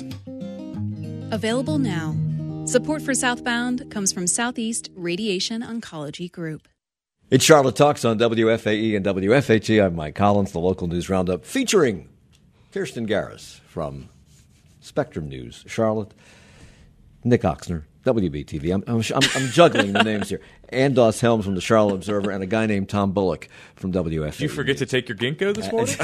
Speaker 18: Available now. Support for Southbound comes from Southeast Radiation Oncology Group.
Speaker 1: It's Charlotte Talks on WFAE and WFHE. I'm Mike Collins, the local news roundup featuring Kirsten Garris from Spectrum News, Charlotte, Nick Oxner, WBTV. I'm juggling the names here. Andos Helms from the Charlotte Observer, and a guy named Tom Bullock from WFAE.
Speaker 2: Did you forget to take your ginkgo this morning?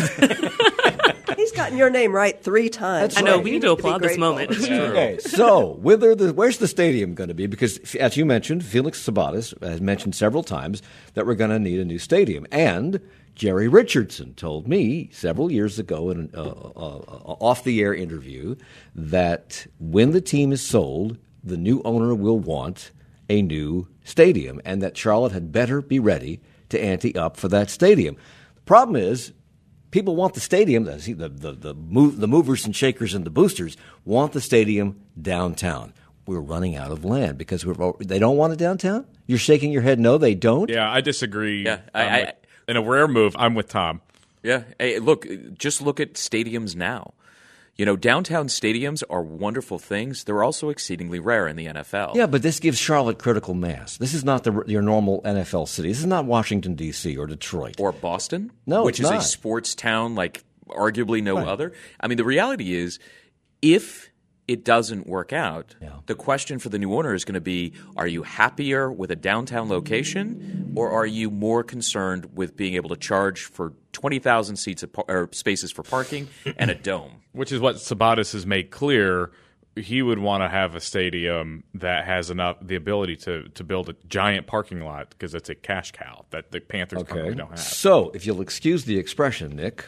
Speaker 3: He's gotten your name right 3 times.
Speaker 4: I know. We need to applaud this moment.
Speaker 1: Okay, so where's the stadium going to be? Because, as you mentioned, Felix Sabates has mentioned several times that we're going to need a new stadium. And Jerry Richardson told me several years ago in an off-the-air interview that when the team is sold, the new owner will want a new stadium, and that Charlotte had better be ready to ante up for that stadium. The problem is, people want the stadium. The movers and shakers and the boosters want the stadium downtown. We're running out of land because they don't want it downtown. You're shaking your head. No, they don't.
Speaker 2: Yeah, I disagree.
Speaker 7: Yeah,
Speaker 2: in a rare move, I'm with Tom.
Speaker 7: Yeah, hey, just look at stadiums now. You know, downtown stadiums are wonderful things. They're also exceedingly rare in the NFL.
Speaker 1: Yeah, but this gives Charlotte critical mass. This is not your normal NFL city. This is not Washington, D.C. or Detroit.
Speaker 7: Or Boston,
Speaker 1: no,
Speaker 7: which
Speaker 1: is
Speaker 7: a sports town like arguably no other. I mean, the reality is, if it doesn't work out, the question for the new owner is going to be, are you happier with a downtown location, or are you more concerned with being able to charge for 20,000 seats or spaces for parking and a dome?
Speaker 2: Which is what Sabates has made clear. He would want to have a stadium that has the ability to build a giant parking lot, because it's a cash cow that the Panthers currently don't have.
Speaker 1: So, if you'll excuse the expression, Nick,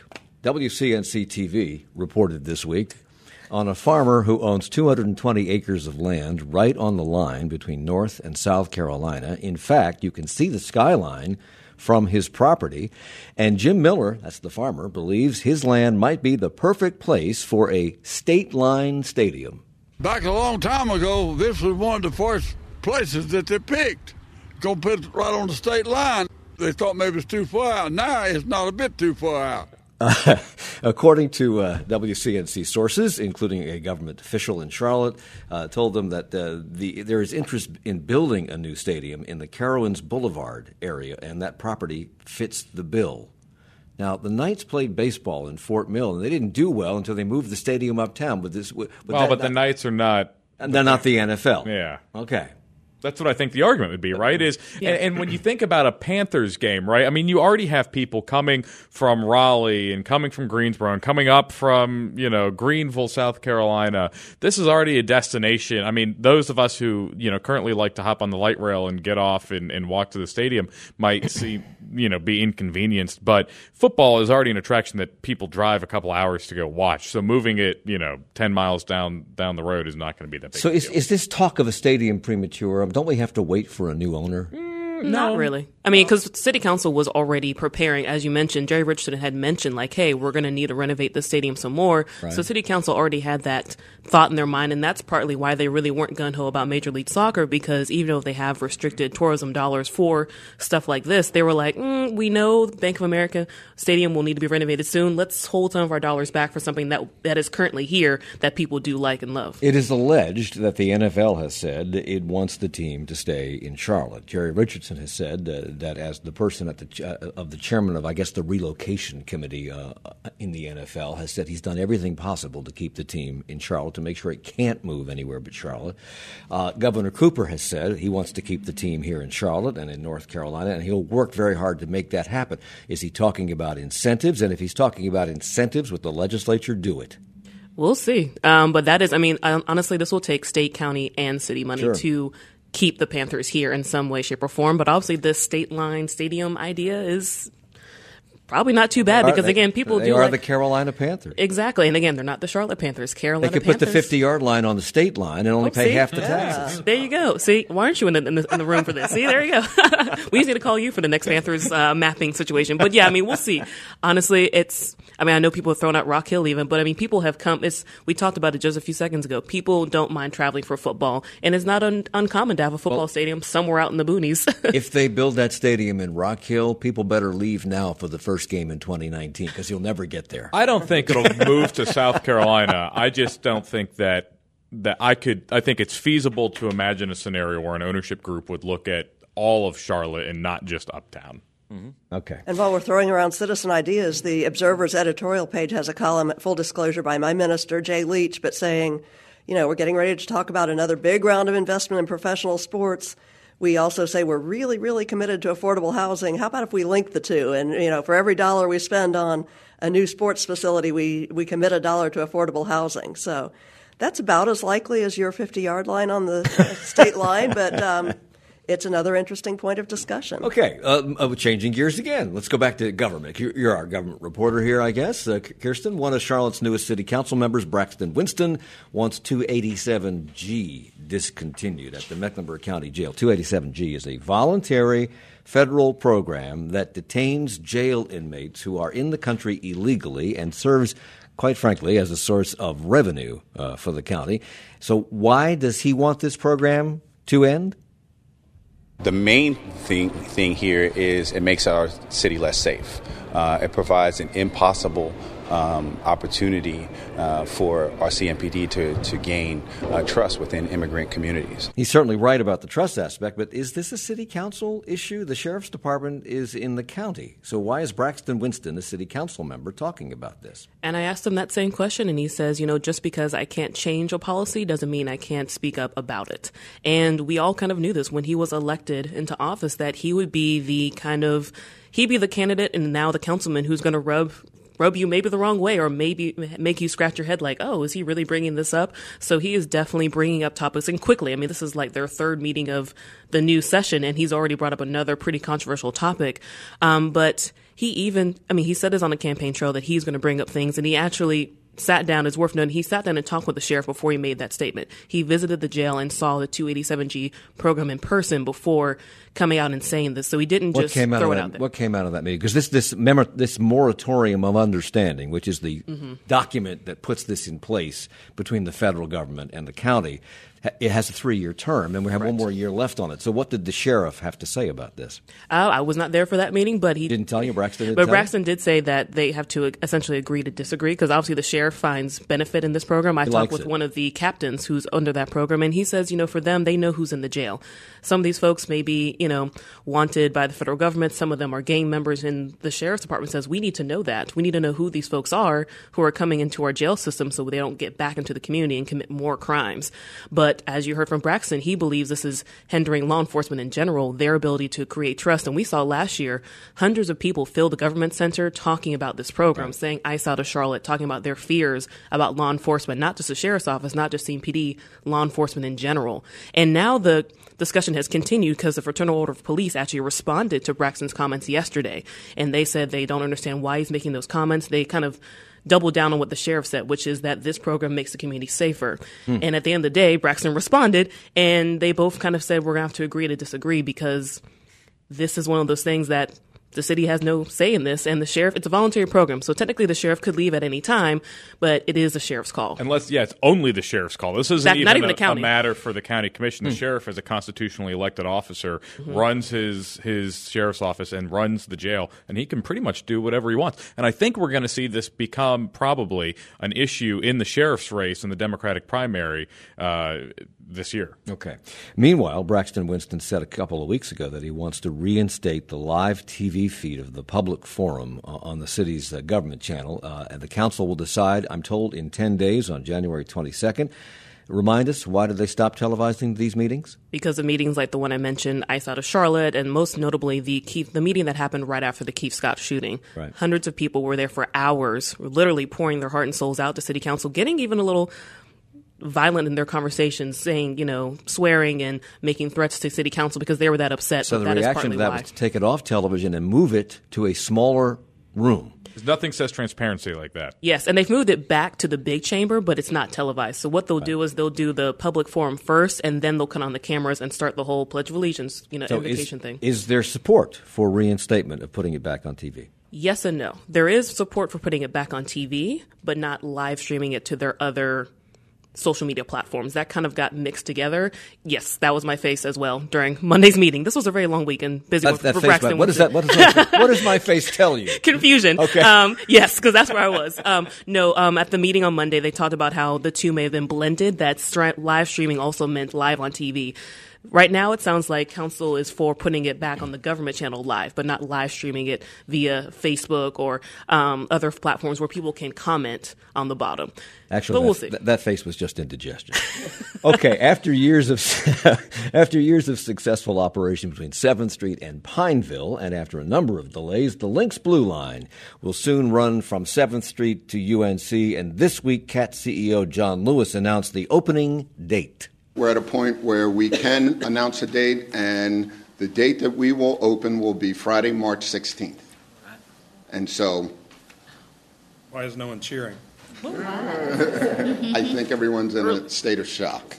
Speaker 1: WCNC-TV reported this week on a farmer who owns 220 acres of land right on the line between North and South Carolina. In fact, you can see the skyline from his property. And Jim Miller, that's the farmer, believes his land might be the perfect place for a state line stadium.
Speaker 19: Back a long time ago, this was one of the first places that they picked. Go put it right on the state line. They thought maybe it's too far out. Now it's not a bit too far out.
Speaker 1: According to WCNC sources, including a government official in Charlotte, told them that there is interest in building a new stadium in the Carowinds Boulevard area, and that property fits the bill. Now, the Knights played baseball in Fort Mill, and they didn't do well until they moved the stadium uptown. But
Speaker 2: the Knights are not.
Speaker 1: They're not the NFL.
Speaker 2: Yeah.
Speaker 1: Okay.
Speaker 2: That's what I think the argument would be, right? And when you think about a Panthers game, right? I mean, you already have people coming from Raleigh and coming from Greensboro and coming up from, Greenville, South Carolina. This is already a destination. I mean, those of us who, currently like to hop on the light rail and get off and walk to the stadium might be inconvenienced. But football is already an attraction that people drive a couple hours to go watch. So moving it, 10 miles down the road is not going to be that big.
Speaker 1: So is this talk of a stadium premature? Don't we have to wait for a new owner?
Speaker 4: Not really. I mean, because City Council was already preparing, as you mentioned. Jerry Richardson had mentioned, hey, we're going to need to renovate the stadium some more. Right. So City Council already had that thought in their mind, and that's partly why they really weren't gung-ho about Major League Soccer, because even though they have restricted tourism dollars for stuff like this, they were like, we know the Bank of America Stadium will need to be renovated soon. Let's hold some of our dollars back for something that is currently here that people do like and love.
Speaker 1: It is alleged that the NFL has said it wants the team to stay in Charlotte. Jerry Richardson Anderson has said that as the person of the chairman of, I guess, the relocation committee in the NFL, has said he's done everything possible to keep the team in Charlotte, to make sure it can't move anywhere but Charlotte. Governor Cooper has said he wants to keep the team here in Charlotte and in North Carolina, and he'll work very hard to make that happen. Is he talking about incentives? And if he's talking about incentives with the legislature, do it.
Speaker 4: We'll see. But that is, honestly, this will take state, county, and city money to keep the Panthers here in some way, shape, or form. But obviously this state line stadium idea is probably not too bad because, again,
Speaker 1: they are the Carolina Panthers.
Speaker 4: Exactly. And, again, they're not the Charlotte Panthers. Carolina
Speaker 1: Panthers. They could
Speaker 4: Panthers.
Speaker 1: put the 50-yard line on the state line and only pay half the taxes.
Speaker 4: There you go. See, why aren't you in the room for this? See, there you go. We just need to call you for the next Panthers mapping situation. But, yeah, we'll see. Honestly, I know people have thrown out Rock Hill even, but, people have come. We talked about it just a few seconds ago. People don't mind traveling for football, and it's not uncommon to have a football stadium somewhere out in the boonies.
Speaker 1: If they build that stadium in Rock Hill, people better leave now for the first game in 2019 because you'll never get there.
Speaker 2: I don't think it'll move to South Carolina. I just don't think that I think it's feasible to imagine a scenario where an ownership group would look at all of Charlotte and not just Uptown.
Speaker 1: Mm-hmm. Okay.
Speaker 3: And while we're throwing around citizen ideas, the Observer's editorial page has a column at full disclosure by my minister, Jay Leach, but saying, we're getting ready to talk about another big round of investment in professional sports. We also say we're really, really committed to affordable housing. How about if we link the two? And, for every dollar we spend on a new sports facility, we commit $1 to affordable housing. So that's about as likely as your 50-yard line on the state line, but it's another interesting point of discussion.
Speaker 1: Okay, changing gears again. Let's go back to government. You're our government reporter here, I guess. Kirsten, one of Charlotte's newest city council members, Braxton Winston, wants 287G discontinued at the Mecklenburg County Jail. 287G is a voluntary federal program that detains jail inmates who are in the country illegally and serves, quite frankly, as a source of revenue for the county. So why does he want this program to end?
Speaker 20: The main thing here is it makes our city less safe. It provides an impossible opportunity for our CMPD to gain trust within immigrant communities.
Speaker 1: He's certainly right about the trust aspect, but is this a city council issue? The sheriff's department is in the county. So why is Braxton Winston, the city council member, talking about this?
Speaker 4: And I asked him that same question, and he says, just because I can't change a policy doesn't mean I can't speak up about it. And we all kind of knew this when he was elected into office, that he would be he'd be the candidate and now the councilman who's going to rub you maybe the wrong way or maybe make you scratch your head like, oh, is he really bringing this up? So he is definitely bringing up topics, and quickly. This is like their third meeting of the new session, and he's already brought up another pretty controversial topic. But he said this on the campaign trail that he's going to bring up things, and he actually sat down, it's worth noting, he sat down and talked with the sheriff before he made that statement. He visited the jail and saw the 287G program in person before coming out and saying this. So he didn't just throw it out there. What
Speaker 1: came out of that meeting? Because this moratorium of understanding, which is the document that puts this in place between the federal government and the county, it has a 3-year term, and we have one more year left on it. So what did the sheriff have to say about this?
Speaker 4: I was not there for that meeting, but he
Speaker 1: didn't tell you. Braxton didn't
Speaker 4: But Braxton did say that they have to essentially agree to disagree, because obviously the sheriff finds benefit in this program. I talked with one of the captains who's under that program, and he says, for them, they know who's in the jail. Some of these folks may be, wanted by the federal government. Some of them are gang members, and the sheriff's department says we need to know that. We need to know who these folks are who are coming into our jail system so they don't get back into the community and commit more crimes. But as you heard from Braxton, he believes this is hindering law enforcement in general, their ability to create trust. And we saw last year hundreds of people fill the government center talking about this program, saying ICE out of Charlotte, talking about their fears about law enforcement, not just the sheriff's office, not just CMPD, law enforcement in general. And now the discussion has continued because the Fraternal Order of Police actually responded to Braxton's comments yesterday. And they said they don't understand why he's making those comments. They kind of double down on what the sheriff said, which is that this program makes the community safer. And at the end of the day, Braxton responded, and they both kind of said we're going to have to agree to disagree, because this is one of those things that the city has no say in this, and the sheriff, it's a voluntary program, so technically the sheriff could leave at any time, but it is the sheriff's call.
Speaker 2: It's only the sheriff's call. This isn't
Speaker 4: not even a
Speaker 2: matter for the county commission. The sheriff, as a constitutionally elected officer, runs his sheriff's office and runs the jail, and he can pretty much do whatever he wants. And I think we're going to see this become probably an issue in the sheriff's race in the Democratic primary this year.
Speaker 1: Okay. Meanwhile, Braxton Winston said a couple of weeks ago that he wants to reinstate the live TV feed of the public forum on the city's government channel. And the council will decide, I'm told, in 10 days on January 22nd. Remind us, why did they stop televising these meetings?
Speaker 4: Because of meetings like the one I mentioned, ICE out of Charlotte, and most notably the meeting that happened right after the Keith Scott shooting.
Speaker 1: Right.
Speaker 4: Hundreds of people were there for hours, literally pouring their heart and souls out to city council, getting even a little violent in their conversations, saying, swearing and making threats to city council because they were that upset.
Speaker 1: So
Speaker 4: but
Speaker 1: the
Speaker 4: that
Speaker 1: reaction to that
Speaker 4: why.
Speaker 1: was to take it off television and move it to a smaller room.
Speaker 2: Nothing says transparency like that.
Speaker 4: Yes, and they've moved it back to the big chamber, but it's not televised. So what they'll do is they'll do the public forum first, and then they'll cut on the cameras and start the whole Pledge of Allegiance, invitation thing.
Speaker 1: Is there support for reinstatement of putting it back on TV?
Speaker 4: Yes and no. There is support for putting it back on TV, but not live streaming it to their other social media platforms. That kind of got mixed together. Yes, that was my face as well during Monday's meeting. This was a very long week and busy for Braxton.
Speaker 1: What does my face tell you?
Speaker 4: Confusion.
Speaker 1: Okay.
Speaker 4: Yes, because that's where I was. At the meeting on Monday, they talked about how the two may have been blended, that live streaming also meant live on TV. Right now, it sounds like council is for putting it back on the government channel live, but not live streaming it via Facebook or other platforms where people can comment on the bottom.
Speaker 1: Actually,
Speaker 4: but we'll see.
Speaker 1: That face was just indigestion. Okay, after years of successful operation between 7th Street and Pineville, and after a number of delays, the Lynx Blue Line will soon run from 7th Street to UNC. And this week, CAT CEO John Lewis announced the opening date.
Speaker 21: We're at a point where we can announce a date, and the date that we will open will be Friday, March 16th. And so...
Speaker 22: Why is no one cheering?
Speaker 21: I think everyone's in a state of shock.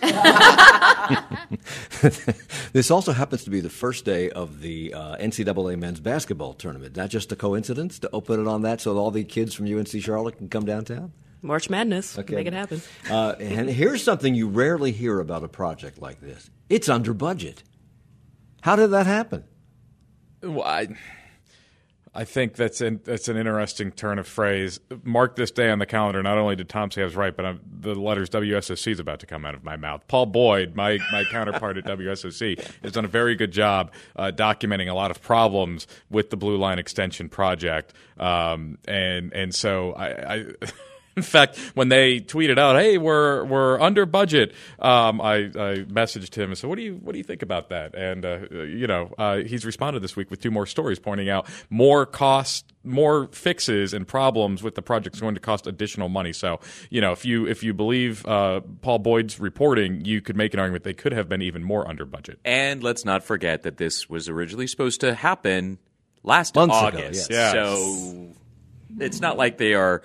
Speaker 1: This also happens to be the first day of the NCAA men's basketball tournament. Not just a coincidence to open it on that so all the kids from UNC Charlotte can come downtown?
Speaker 4: March Madness.
Speaker 1: Okay.
Speaker 4: Make it happen.
Speaker 1: And here's something you rarely hear about a project like this. It's under budget. How did that happen?
Speaker 2: Well, I think that's an interesting turn of phrase. Mark this day on the calendar. Not only did Tom say I was right, but the letters WSOC is about to come out of my mouth. Paul Boyd, my counterpart at WSOC, has done a very good job documenting a lot of problems with the Blue Line Extension project. And so I in fact, when they tweeted out, "Hey, we're under budget," I messaged him and said, "What do you think about that?" And he's responded this week with 2 more stories pointing out more costs, more fixes and problems with the project is going to cost additional money. So, if you believe Paul Boyd's reporting, you could make an argument they could have been even more under budget.
Speaker 7: And let's not forget that this was originally supposed to happen last
Speaker 1: Months
Speaker 7: August.
Speaker 1: ago, yes.
Speaker 7: So it's not like they are.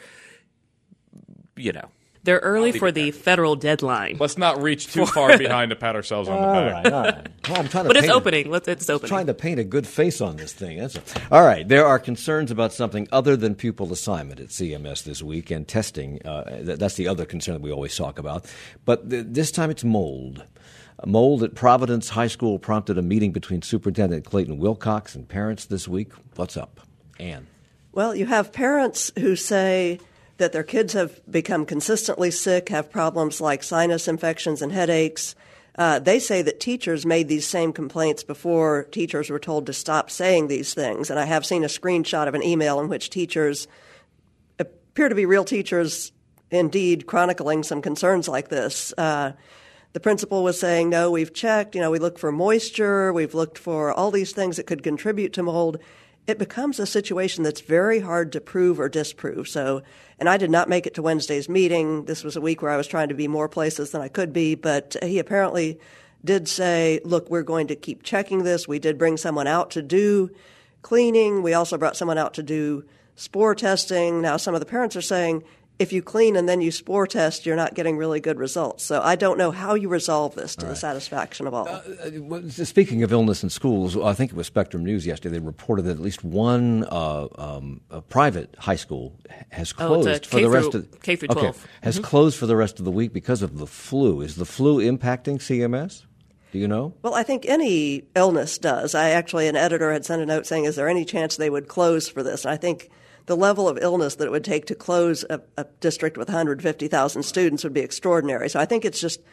Speaker 4: They're early for the federal deadline.
Speaker 2: Let's not reach too far behind to pat ourselves on the back.
Speaker 1: All right. Well, I'm trying to
Speaker 4: but it's opening. It's opening.
Speaker 1: Trying to paint a good face on this thing. All right. There are concerns about something other than pupil assignment at CMS this week and testing. That's the other concern that we always talk about. But this time it's mold. Mold at Providence High School prompted a meeting between Superintendent Clayton Wilcox and parents this week. What's up, Ann?
Speaker 3: Well, you have parents who say that their kids have become consistently sick, have problems like sinus infections and headaches. They say that teachers made these same complaints before teachers were told to stop saying these things. And I have seen a screenshot of an email in which teachers appear to be real teachers indeed chronicling some concerns like this. The principal was saying, no, we've checked, we look for moisture, we've looked for all these things that could contribute to mold. It becomes a situation that's very hard to prove or disprove. And I did not make it to Wednesday's meeting. This was a week where I was trying to be more places than I could be, but he apparently did say, look, we're going to keep checking this. We did bring someone out to do cleaning. We also brought someone out to do spore testing. Now, some of the parents are saying, if you clean and then you spore test, you're not getting really good results. So I don't know how you resolve this to the satisfaction of all.
Speaker 1: Speaking of illness in schools, I think it was Spectrum News yesterday. They reported that at least one private high school has closed for the rest of
Speaker 4: K through 12.
Speaker 1: Okay, has closed for the rest of the week because of the flu. Is the flu impacting CMS? Do you know?
Speaker 3: Well, I think any illness does. An editor had sent a note saying, is there any chance they would close for this? And I think the level of illness that it would take to close a district with 150,000 students would be extraordinary. So I think it's just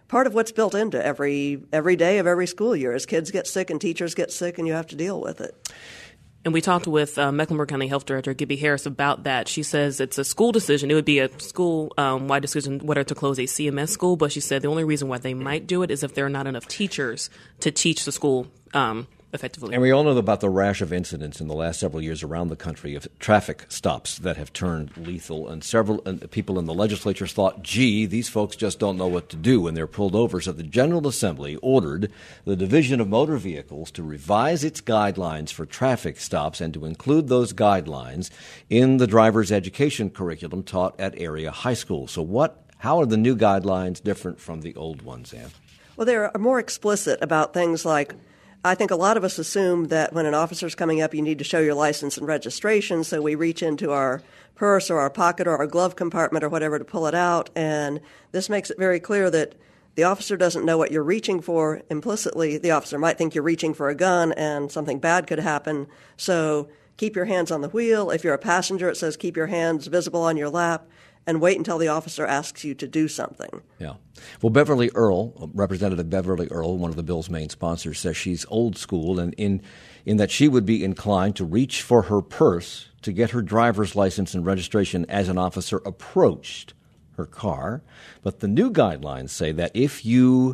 Speaker 3: part of what's built into every day of every school year is kids get sick and teachers get sick and you have to deal with it.
Speaker 4: And we talked with Mecklenburg County Health Director Gibby Harris about that. She says it's a school decision. It would be a school-wide decision whether to close a CMS school, but she said the only reason why they might do it is if there are not enough teachers to teach the school effectively.
Speaker 1: And we all know about the rash of incidents in the last several years around the country of traffic stops that have turned lethal. And several people in the legislature thought, gee, these folks just don't know what to do when they're pulled over. So the General Assembly ordered the Division of Motor Vehicles to revise its guidelines for traffic stops and to include those guidelines in the driver's education curriculum taught at area high schools. So how are the new guidelines different from the old ones, Ann?
Speaker 3: Well, they're more explicit about things like, I think a lot of us assume that when an officer's coming up, you need to show your license and registration, so we reach into our purse or our pocket or our glove compartment or whatever to pull it out, and this makes it very clear that the officer doesn't know what you're reaching for. Implicitly, the officer might think you're reaching for a gun and something bad could happen, so keep your hands on the wheel. If you're a passenger, it says keep your hands visible on your lap, and wait until the officer asks you to do something.
Speaker 1: Yeah. Well, Beverly Earl, Representative Beverly Earl, one of the bill's main sponsors, says she's old school and in that she would be inclined to reach for her purse to get her driver's license and registration as an officer approached her car. But the new guidelines say that if your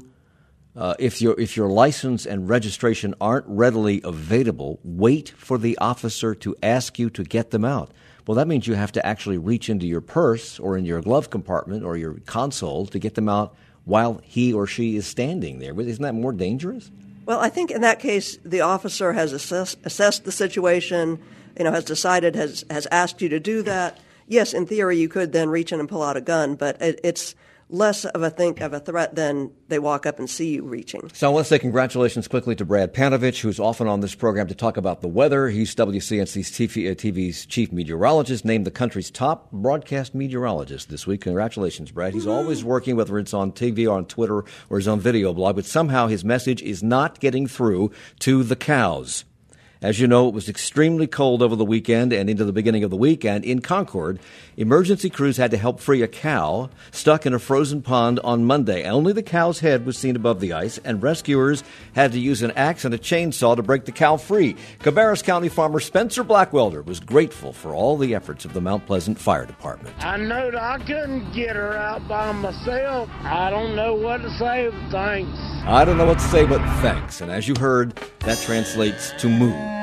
Speaker 1: license and registration aren't readily available, wait for the officer to ask you to get them out. Well, that means you have to actually reach into your purse or in your glove compartment or your console to get them out while he or she is standing there. Isn't that more dangerous?
Speaker 3: Well, I think in that case, the officer has assessed the situation, has decided, has asked you to do that. Yes, in theory, you could then reach in and pull out a gun, but it's less of a threat than they walk up and see you reaching.
Speaker 1: So I want to say congratulations quickly to Brad Panovich, who's often on this program to talk about the weather. He's WCNC's TV's chief meteorologist, named the country's top broadcast meteorologist this week. Congratulations, Brad. He's always working, whether it's on TV or on Twitter or his own video blog, but somehow his message is not getting through to the cows. As you know, it was extremely cold over the weekend and into the beginning of the week, and in Concord, emergency crews had to help free a cow stuck in a frozen pond on Monday. Only the cow's head was seen above the ice, and rescuers had to use an axe and a chainsaw to break the cow free. Cabarrus County farmer Spencer Blackwelder was grateful for all the efforts of the Mount Pleasant Fire Department.
Speaker 5: I knew that I couldn't get her out by myself. I don't know what to say, but thanks.
Speaker 1: I don't know what to say, but thanks. And as you heard, that translates to moo.